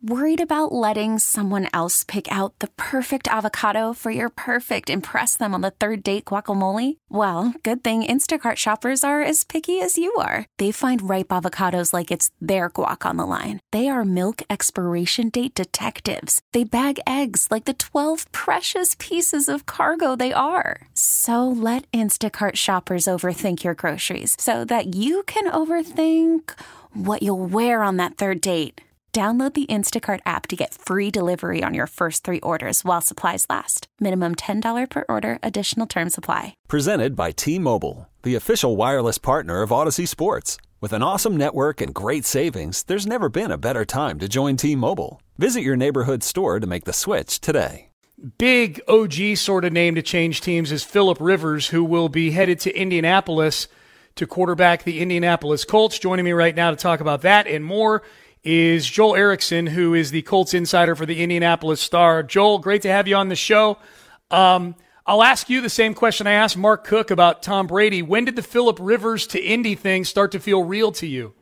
Worried about letting someone else pick out the perfect avocado for your perfect impress them on the third date guacamole? Well, good thing Instacart shoppers are as picky as you are. They find ripe avocados like it's their guac on the line. They are milk expiration date detectives. They bag eggs like the 12 precious pieces of cargo they are. So let Instacart shoppers overthink your groceries so that you can overthink what you'll wear on that third date. Download the Instacart app to get free delivery on your first 3 orders while supplies last. Minimum $10 per order. Additional terms apply. Presented by T-Mobile, the official wireless partner of Odyssey Sports. With an awesome network and great savings, there's never been a better time to join T-Mobile. Visit your neighborhood store to make the switch today. Big OG sort of name to change teams is Phillip Rivers, who will be headed to Indianapolis to quarterback the Indianapolis Colts. Joining me right now to talk about that and more is Joel Erickson, who is the Colts insider for the Indianapolis Star. Joel, great to have you on the show. I'll ask you the same question I asked Mark Cook about Tom Brady. When did the Phillip Rivers to Indy thing start to feel real to you?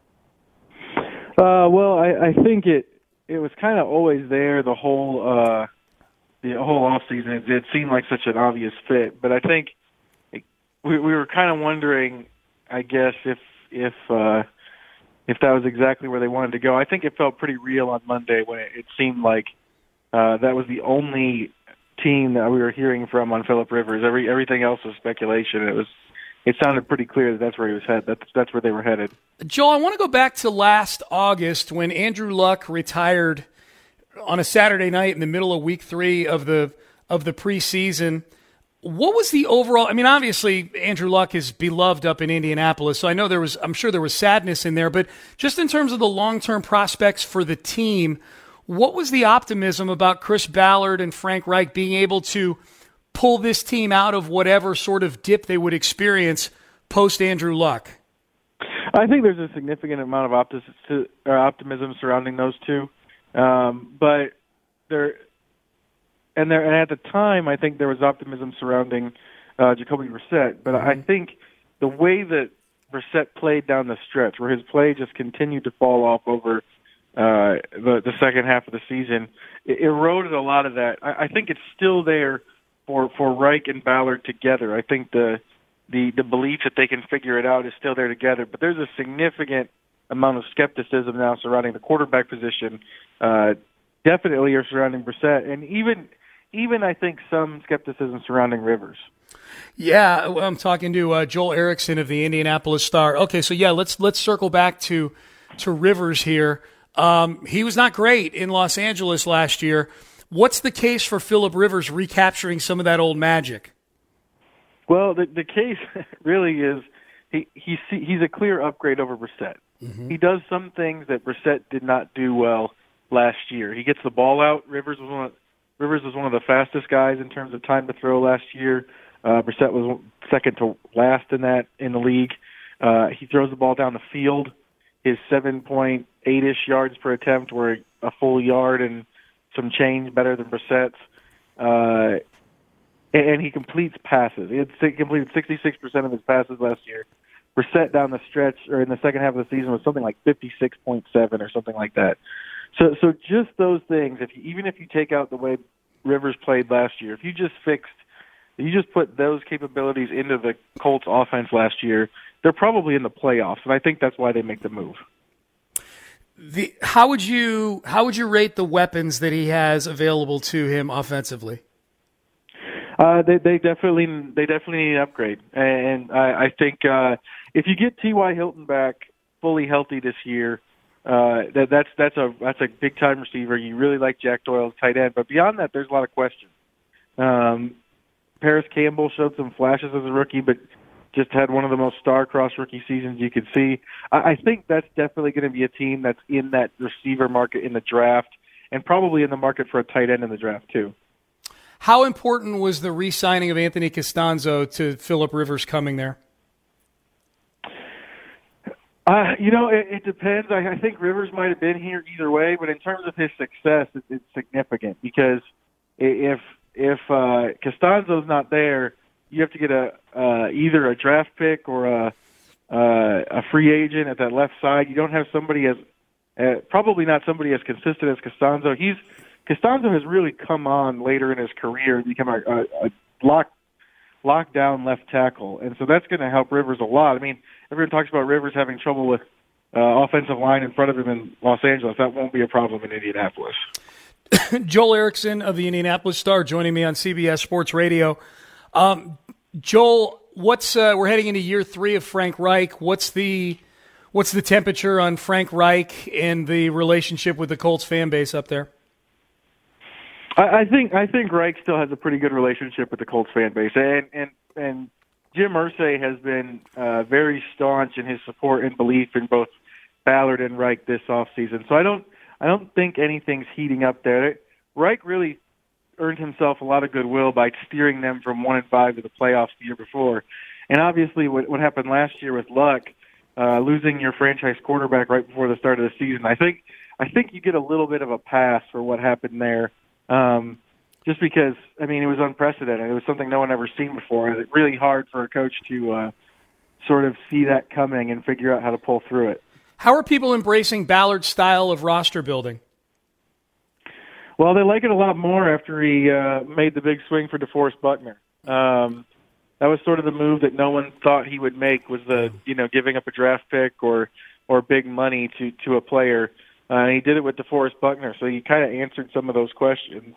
Well, I think it was kind of always there the whole offseason. It seemed like such an obvious fit, but I think we were kind of wondering, I guess, if that was exactly where they wanted to go. I think it felt pretty real on Monday when it seemed like that was the only team that we were hearing from on Phillip Rivers. Everything else was speculation. It sounded pretty clear that that's where he was headed. That's where they were headed. Joel, I want to go back to last August when Andrew Luck retired on a Saturday night in the middle of Week 3 of the preseason. What was the overall? I mean, obviously Andrew Luck is beloved up in Indianapolis, so I'm sure there was sadness in there. But just in terms of the long-term prospects for the team, what was the optimism about Chris Ballard and Frank Reich being able to pull this team out of whatever sort of dip they would experience post Andrew Luck? I think there's a significant amount of optimism surrounding those two, but there. And at the time, I think there was optimism surrounding Jacoby Brissett. But I think the way that Brissett played down the stretch, where his play just continued to fall off over the second half of the season, it eroded a lot of that. I think it's still there for Reich and Ballard together. I think the belief that they can figure it out is still there together. But there's a significant amount of skepticism now surrounding the quarterback position, definitely surrounding Brissett, and even I think some skepticism surrounding Rivers. Yeah, I'm talking to Joel Erickson of the Indianapolis Star. Okay, so yeah, let's circle back to Rivers here. He was not great in Los Angeles last year. What's the case for Phillip Rivers recapturing some of that old magic? Well, the case really is he's a clear upgrade over Brissett. Mm-hmm. He does some things that Brissett did not do well last year. He gets the ball out. Rivers was one of the fastest guys in terms of time to throw last year. Brissett was second to last in the league. He throws the ball down the field. His 7.8-ish yards per attempt were a full yard and some change better than Brissett's. And he completes passes. He completed 66% of his passes last year. Brissett down the stretch, or in the second half of the season, was something like 56.7 or something like that. So just those things, even if you take out the way Rivers played last year, if you just put those capabilities into the Colts offense last year, they're probably in the playoffs, and I think that's why they make the move. How would you rate the weapons that he has available to him offensively? They definitely need an upgrade, and I think if you get T.Y. Hilton back fully healthy this year, that's a big time receiver. You really like Jack Doyle's tight end, but beyond that, there's a lot of questions. Paris Campbell showed some flashes as a rookie, but just had one of the most star-crossed rookie seasons you could see. I think that's definitely going to be a team that's in that receiver market in the draft, and probably in the market for a tight end in the draft too. How important was the re-signing of Anthony Costanzo to Phillip Rivers coming there? It depends. I think Rivers might have been here either way, but in terms of his success, it's significant because if Costanzo's not there, you have to get either a draft pick or a free agent at that left side. You don't have somebody as Probably not somebody as consistent as Costanzo. Costanzo has really come on later in his career and become a lockdown left tackle, and so that's going to help Rivers a lot. I mean, everyone talks about Rivers having trouble with offensive line in front of him in Los Angeles. That won't be a problem in Indianapolis. Joel Erickson of the Indianapolis Star joining me on CBS Sports Radio. Joel, we're heading into year 3 of Frank Reich. What's the temperature on Frank Reich and the relationship with the Colts fan base up there? I think Reich still has a pretty good relationship with the Colts fan base, and Jim Irsay has been very staunch in his support and belief in both Ballard and Reich this offseason. So I don't think anything's heating up there. Reich really earned himself a lot of goodwill by steering them from 1-5 to the playoffs the year before, and obviously what happened last year with Luck, losing your franchise quarterback right before the start of the season. I think you get a little bit of a pass for what happened there. Just because, I mean, it was unprecedented. It was something no one ever seen before. It's really hard for a coach to sort of see that coming and figure out how to pull through it. How are people embracing Ballard's style of roster building? Well, they like it a lot more after he made the big swing for DeForest Buckner. That was sort of the move that no one thought he would make, was giving up a draft pick or big money to a player. He did it with DeForest Buckner, so he kind of answered some of those questions.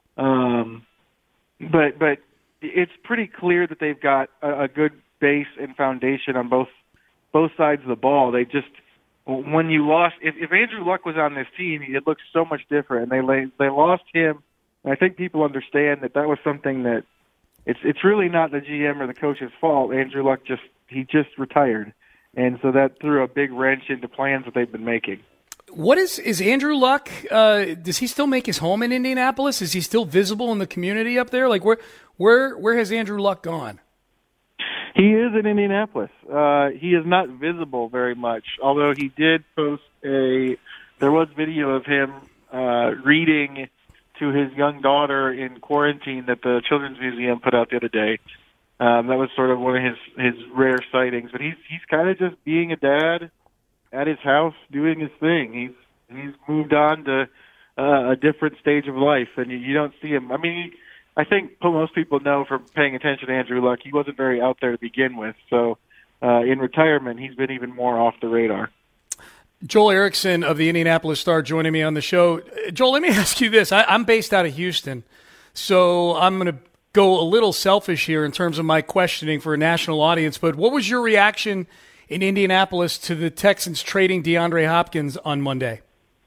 But it's pretty clear that they've got a good base and foundation on both sides of the ball. They just, when you lost, if Andrew Luck was on this team, it looked so much different. And they lost him. And I think people understand that was something that it's really not the GM or the coach's fault. Andrew Luck just retired, and so that threw a big wrench into plans that they've been making. What is Andrew Luck? Does he still make his home in Indianapolis? Is he still visible in the community up there? Like where has Andrew Luck gone? He is in Indianapolis. He is not visible very much, although he did post there was video of him reading to his young daughter in quarantine that the Children's Museum put out the other day. That was sort of one of his rare sightings, but he's kind of just being a dad at his house doing his thing. He's moved on to a different stage of life, and you don't see him. I mean, I think most people know from paying attention to Andrew Luck, he wasn't very out there to begin with. So in retirement, he's been even more off the radar. Joel Erickson of the Indianapolis Star joining me on the show. Joel, let me ask you this. I'm based out of Houston, so I'm going to go a little selfish here in terms of my questioning for a national audience, but what was your reaction in Indianapolis to the Texans trading DeAndre Hopkins on Monday?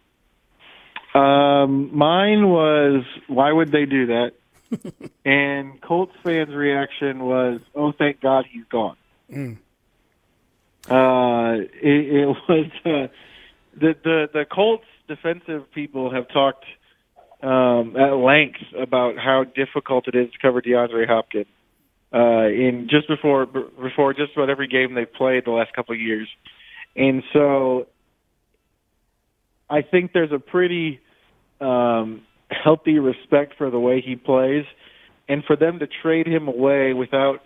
Mine was, why would they do that? And Colts fans' reaction was, oh, thank God he's gone. It was the Colts defensive people have talked at length about how difficult it is to cover DeAndre Hopkins. In just before just about every game they've played the last couple of years. And so I think there's a pretty healthy respect for the way he plays, and for them to trade him away without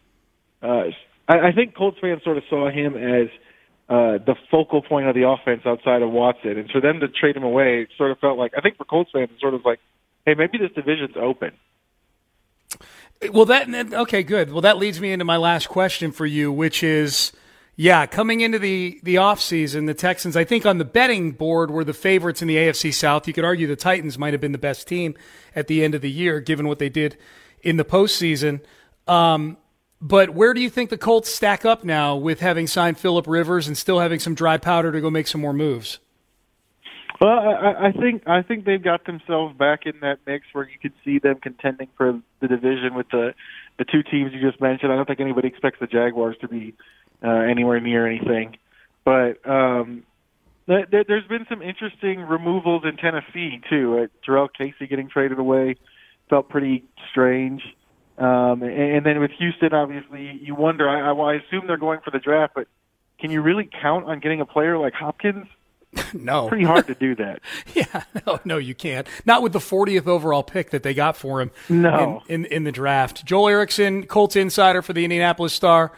I think Colts fans sort of saw him as the focal point of the offense outside of Watson, and for them to trade him away, it sort of felt like, I think for Colts fans, it's sort of like, hey, maybe this division's open. Well, okay, good. Well, that leads me into my last question for you, which is, coming into the offseason, the Texans, I think on the betting board, were the favorites in the AFC South. You could argue the Titans might have been the best team at the end of the year, given what they did in the postseason. But where do you think the Colts stack up now with having signed Phillip Rivers and still having some dry powder to go make some more moves? Well, I think they've got themselves back in that mix where you could see them contending for the division with the two teams you just mentioned. I don't think anybody expects the Jaguars to be anywhere near anything. But there's been some interesting removals in Tennessee, too. Jarrell Casey getting traded away felt pretty strange. And then with Houston, obviously, you wonder, I assume they're going for the draft, but can you really count on getting a player like Hopkins? No. It's pretty hard to do that. No, you can't. Not with the 40th overall pick that they got for him in the draft. Joel Erickson, Colts insider for the Indianapolis Star.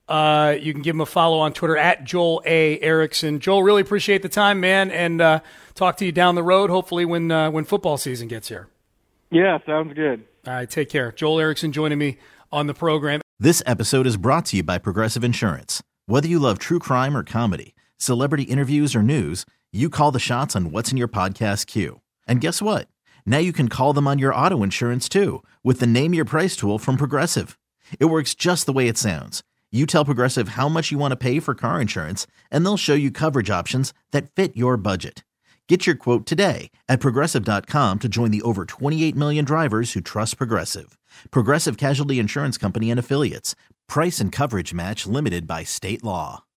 You can give him a follow on Twitter at Joel A. Erickson. Joel, really appreciate the time, man, and talk to you down the road, hopefully when football season gets here. Yeah, sounds good. All right, take care. Joel Erickson joining me on the program. This episode is brought to you by Progressive Insurance. Whether you love true crime or comedy, celebrity interviews or news, you call the shots on what's in your podcast queue. And guess what? Now you can call them on your auto insurance too with the Name Your Price tool from Progressive. It works just the way it sounds. You tell Progressive how much you want to pay for car insurance, and they'll show you coverage options that fit your budget. Get your quote today at Progressive.com to join the over 28 million drivers who trust Progressive. Progressive Casualty Insurance Company and Affiliates. Price and coverage match limited by state law.